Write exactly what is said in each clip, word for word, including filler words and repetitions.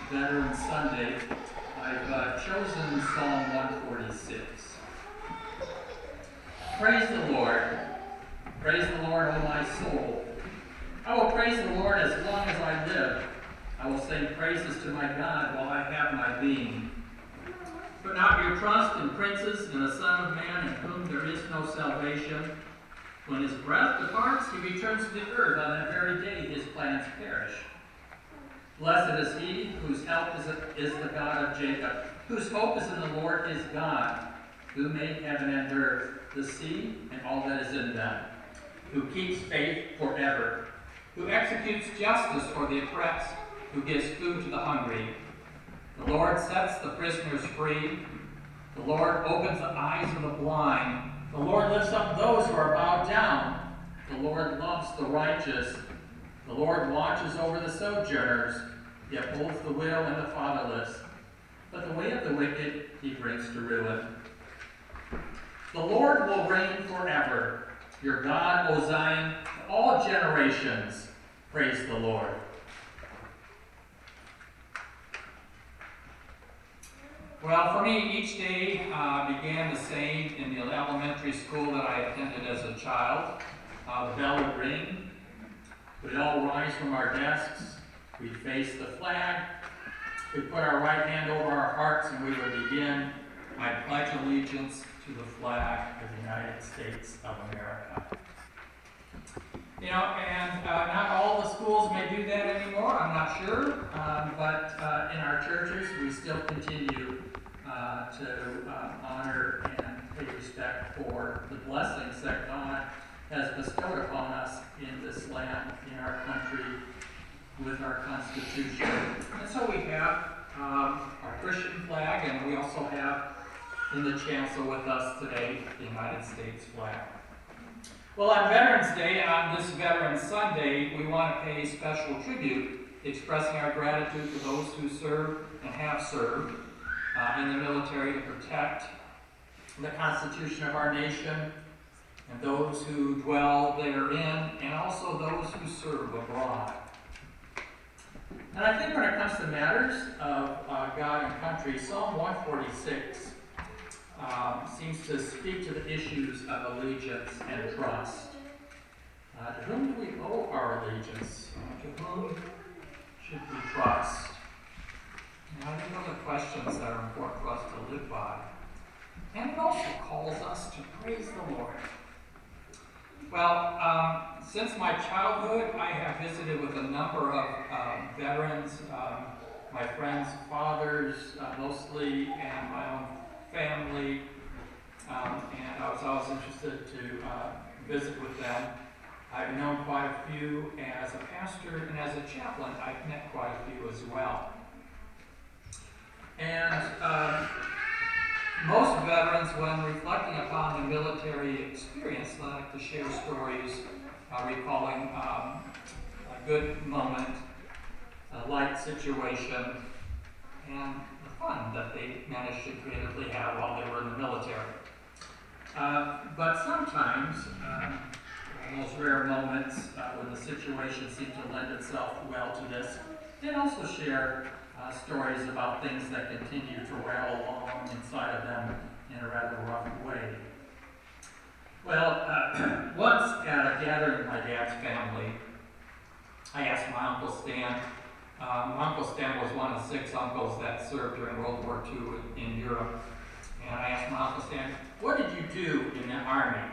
Veterans Sunday, I've uh, chosen Psalm one forty-six. Praise the Lord. Praise the Lord, O my soul. I will praise the Lord as long as I live. I will sing praises to my God while I have my being. Put not your trust in princes, in the Son of Man, in whom there is no salvation. When his breath departs, he returns to the earth. On that very day his plans perish. Blessed is he whose help is, is the God of Jacob, whose hope is in the Lord his God, who made heaven and earth, the sea, and all that is in them, who keeps faith forever, who executes justice for the oppressed, who gives food to the hungry. The Lord sets the prisoners free. The Lord opens the eyes of the blind. The Lord lifts up those who are bowed down. The Lord loves the righteous. The Lord watches over the sojourners, he upholds the widow and the fatherless. But the way of the wicked he brings to ruin. The Lord will reign forever. Your God, O Zion, to all generations. Praise the Lord. Well, for me, each day uh, began the same in the elementary school that I attended as a child. Uh, the bell would ring. We'd all rise from our desks. We'd face the flag. We'd put our right hand over our hearts and we would begin, I pledge allegiance to the flag of the United States of America. You know, and uh, not all the schools may do that anymore, I'm not sure, um, but uh, in our churches we still continue uh, to uh, honor and pay respect for the blessings that God has bestowed upon us in this land, in our country, with our Constitution. And so we have um, our Christian flag, and we also have in the chancel with us today the United States flag. Well, on Veterans Day, on this Veterans Sunday, we want to pay special tribute, expressing our gratitude to those who serve and have served uh, in the military to protect the Constitution of our nation, and those who dwell therein, and also those who serve abroad. And I think when it comes to matters of uh, God and country, Psalm one forty-six um, seems to speak to the issues of allegiance and trust. Uh, to whom do we owe our allegiance? Uh, to whom should we trust? And I think those are questions that are important for us to live by. And it also calls us to praise the Lord. Well, um, since my childhood, I have visited with a number of um, veterans, um, my friends' fathers uh, mostly, and my own family, um, and I was always interested to uh, visit with them. I've known quite a few as a pastor, and as a chaplain, I've met quite a few as well. And um, most veterans, when reflecting upon the military experience, like to share stories uh, recalling um, a good moment, a light situation, and the fun that they managed to creatively have while they were in the military. Uh, but sometimes, um, in those rare moments uh, when the situation seemed to lend itself well to this, they also share Uh, stories about things that continue to rattle along inside of them in a rather rough way. Well, uh, once at a gathering of my dad's family, I asked my Uncle Stan. Um, my Uncle Stan was one of six uncles that served during World War Two in Europe. And I asked my Uncle Stan, what did you do in the Army?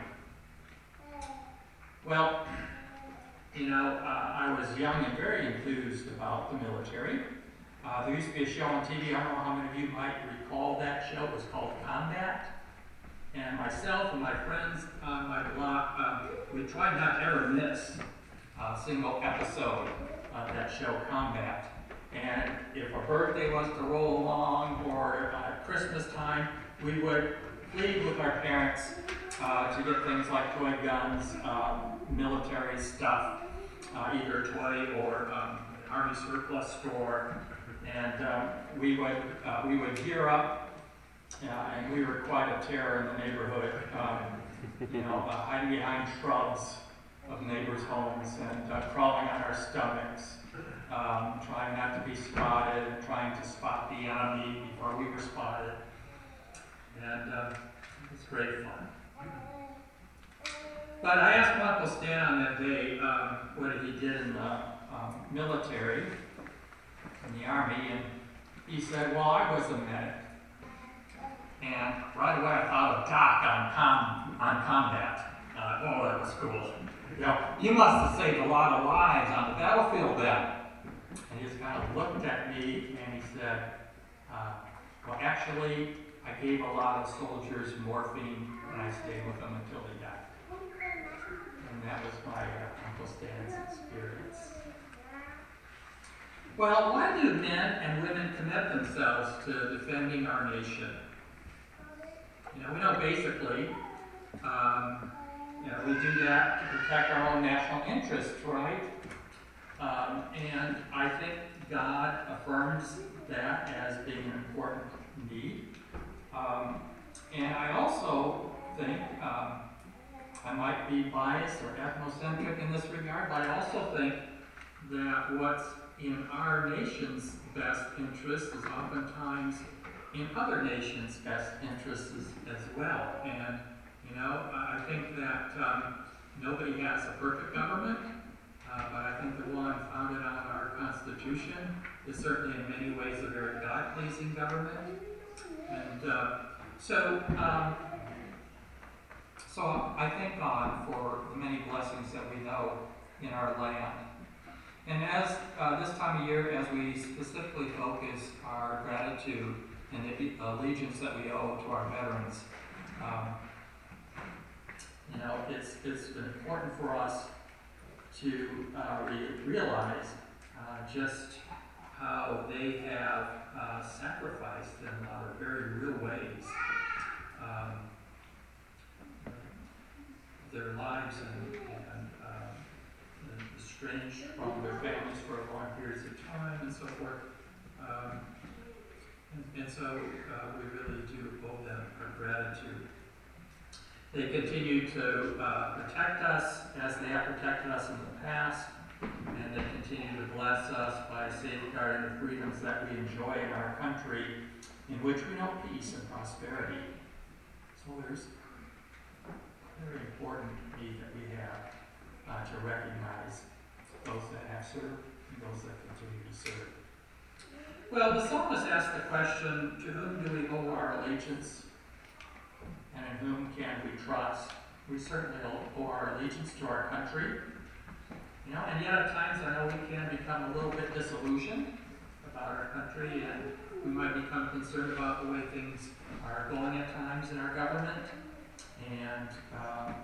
Well, you know, uh, I was young and very enthused about the military. Uh, there used to be a show on T V, I don't know how many of you might recall that show, it was called Combat. And myself and my friends on my block, um, we tried not to ever miss a single episode of that show, Combat. And if a birthday was to roll along, or uh, Christmas time, we would plead with our parents uh, to get things like toy guns, uh, military stuff, uh, either toy or um, Army surplus store. And um, we would uh, we would gear up, uh, and we were quite a terror in the neighborhood. Um, you know, uh, hiding behind shrubs of neighbors' homes and uh, crawling on our stomachs, um, trying not to be spotted, trying to spot the enemy before we were spotted. And uh, it was great fun. But I asked my Uncle Stan on that day um, what he did in the um, military, in the Army, and he said, well, I was a medic. And right away I thought of Doc on, com on combat. Uh, oh, that was cool. You know, you must have saved a lot of lives on the battlefield then. And he just kind of looked at me and he said, uh, well, actually, I gave a lot of soldiers morphine and I stayed with them until they died. And that was my uh, Uncle Stan's experience. Well, why do men and women commit themselves to defending our nation? You know, we know basically, um, you know, we do that to protect our own national interests, right? Um, and I think God affirms that as being an important need. Um, and I also think, um, I might be biased or ethnocentric in this regard, but I also think that what's in our nation's best interest is oftentimes in other nations' best interests as, as well. And, you know, I think that um, nobody has a perfect government, uh, but I think the one founded on our Constitution is certainly in many ways a very God-pleasing government. And uh, so, um, so I thank God for the many blessings that we know in our land. And as uh, this time of year, as we specifically focus our gratitude and the allegiance that we owe to our veterans, um, you know, it's it's been important for us to uh, re realize uh, just how they have uh, sacrificed in a lot of very real ways um, their lives and, and uh, estranged from their families for long periods of time and so forth. Um, and, and so uh, we really do owe them our gratitude. They continue to uh, protect us as they have protected us in the past, and they continue to bless us by safeguarding the freedoms that we enjoy in our country, in which we know peace and prosperity. So there's a very important need that we have uh, to recognize those that have served and those that continue to serve. Well, the psalmist asked the question, to whom do we owe our allegiance? And in whom can we trust? We certainly owe our allegiance to our country. You know, and yet at times I know we can become a little bit disillusioned about our country, and we might become concerned about the way things are going at times in our government. And um,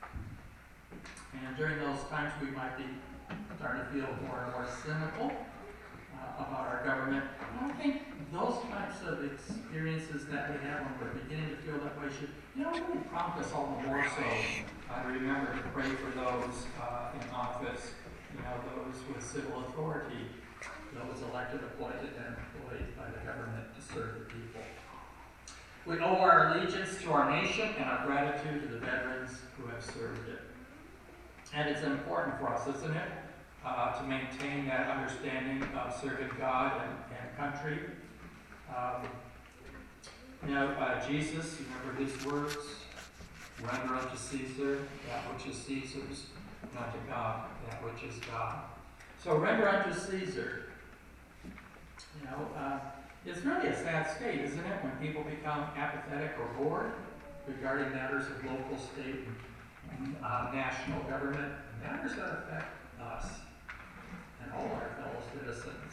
and during those times we might be starting to feel more and more cynical uh, about our government. And I think those types of experiences that we have when we're beginning to feel that way should, you know, really prompt us all the more so uh, to remember to pray for those uh, in office, you know, those with civil authority, those elected, appointed, and employed by the government to serve the people. We owe our allegiance to our nation and our gratitude to the veterans who have served it. And it's important for us, isn't it, uh, to maintain that understanding of serving God and, and country. Um, you know, uh, Jesus, you remember his words, render unto Caesar that which is Caesar's, and unto God that which is God. So render unto Caesar, you know, uh, it's really a sad state, isn't it, when people become apathetic or bored regarding matters of local, state, and uh, national government, matters that affect us and all our fellow citizens.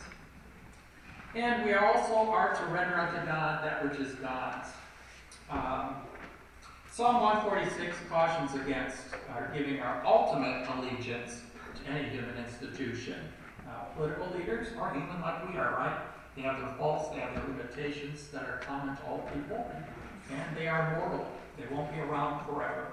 And we also are to render unto God that which is God's. Um, Psalm one forty-six cautions against uh, giving our ultimate allegiance to any human institution. Uh, political leaders are human like we are, right? They have their faults, they have their limitations that are common to all people, and they are mortal. They won't be around forever.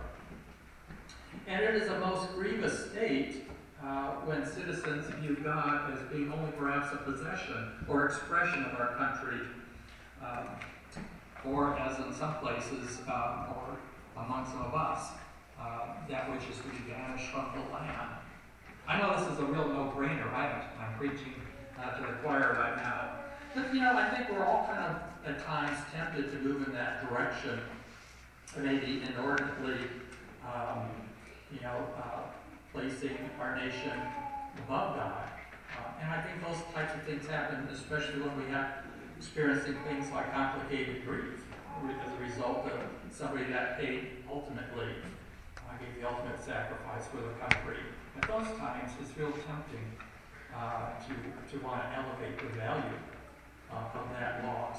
And it is a most grievous state uh, when citizens view God as being only perhaps a possession or expression of our country, um, or as in some places, um, or among some of us, uh, that which is to be banished from the land. I know this is a real no-brainer, right? I'm preaching uh, to the choir right now. But, you know, I think we're all kind of, at times, tempted to move in that direction, maybe inordinately, um, you know, uh, placing our nation above God. Uh, and I think those types of things happen, especially when we have experiencing things like complicated grief as a result of somebody that paid ultimately, uh, gave the ultimate sacrifice for the country. At those times, it's real tempting uh, to, to want to elevate the value uh, of that loss.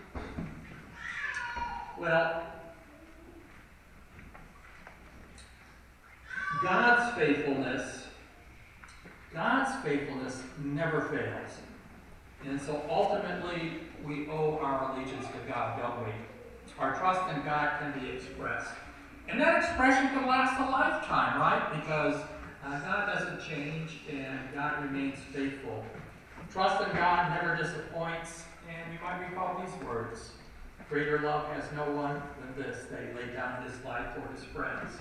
Well, God's faithfulness, God's faithfulness never fails. And so ultimately, we owe our allegiance to God, don't we? Our trust in God can be expressed. And that expression can last a lifetime, right? Because uh, God doesn't change and God remains faithful. Trust in God never disappoints. And you might recall these words: greater love has no one than this, that he laid down his life for his friends.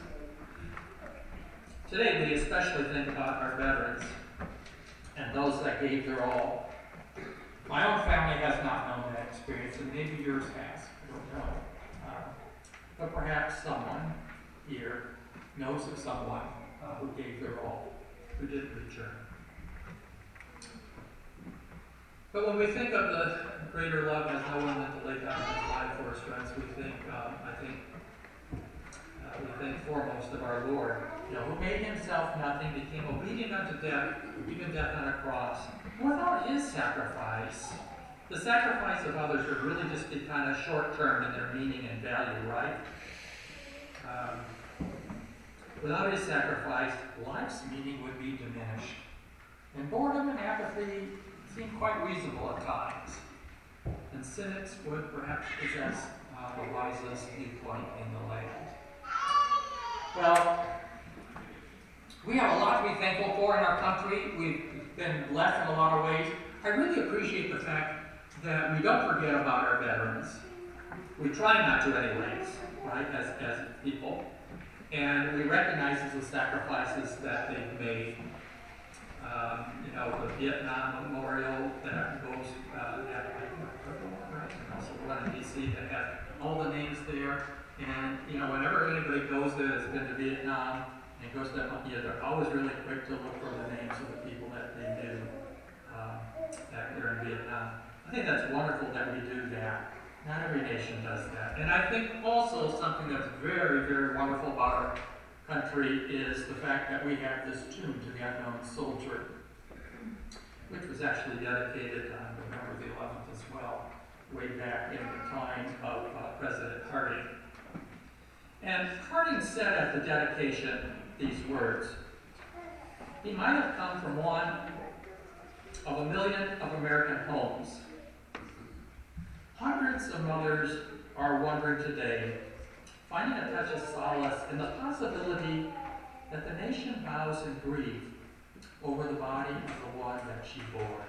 Today, we especially think about our veterans and those that gave their all. My own family has not known that experience, and maybe yours has. I don't know. Uh, but perhaps someone here knows of someone uh, who gave their all, who didn't return. But when we think of the greater love as no one than to lay down his life for his friends, we think, um, I think, uh, we think foremost of our Lord, you know, who made himself nothing, became obedient unto death, even death on a cross. Without his sacrifice, the sacrifice of others would really just be kind of short-term in their meaning and value, right? Um, without his sacrifice, life's meaning would be diminished. And boredom and apathy seem quite reasonable at times. And cynics would perhaps possess uh, the wisest viewpoint in the land. Well, we have a lot to be thankful for in our country. We've been blessed in a lot of ways. I really appreciate the fact that we don't forget about our veterans. We try not to anyways, right, as, as people. And we recognize the sacrifices that they've made. Um, you know, the Vietnam Memorial that goes uh, at, right, and also the one in D C that has all the names there. And, you know, whenever anybody goes there that's been to Vietnam, and goes to that, you know, they're always really quick to look for the names of the people that they knew um, back there in Vietnam. I think that's wonderful that we do that. Not every nation does that. And I think also something that's very, very wonderful about our country is the fact that we have this tomb to the unknown soldier, which was actually dedicated on November the eleventh as well, way back in the time of uh, President Harding. And Harding said at the dedication these words: he might have come from one of a million of American homes. Hundreds of mothers are wondering today, finding a touch of solace in the possibility that the nation bows in grief over the body of the one that she bore.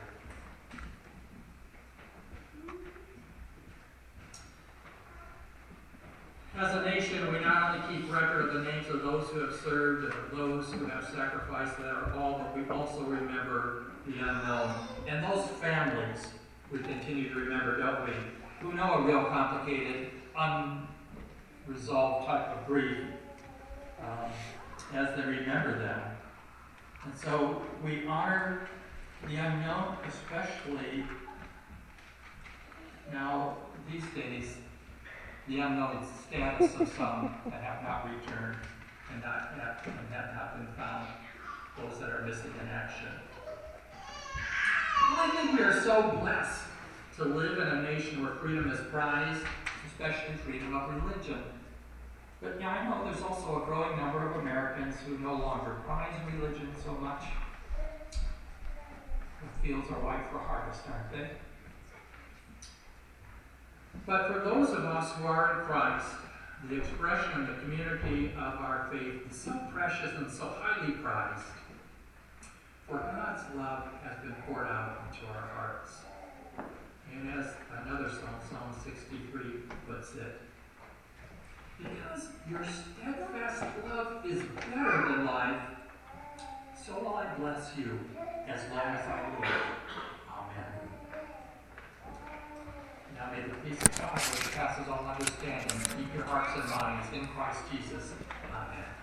As a nation, we not only keep record of the names of those who have served and of those who have sacrificed their all, but we also remember the unknown. And those families we continue to remember, don't we? Who know a real complicated, unresolved type of grief um, as they remember them. And so we honor the unknown, especially now these days, the unknown status of some that have not returned and, not have, and have not been found, those that are missing in action. Well, I think we are so blessed to live in a nation where freedom is prized, especially freedom of religion. But yeah, I know there's also a growing number of Americans who no longer prize religion so much. The fields are white for harvest, aren't they? But for those of us who are in Christ, the expression of the community of our faith is so precious and so highly prized. For God's love has been poured out into our hearts. And as another song, Psalm sixty-three, puts it, because your steadfast love is better than life, so will I bless you as long as I live. the peace of God which passes all understanding. Keep your hearts and minds in Christ Jesus. Amen.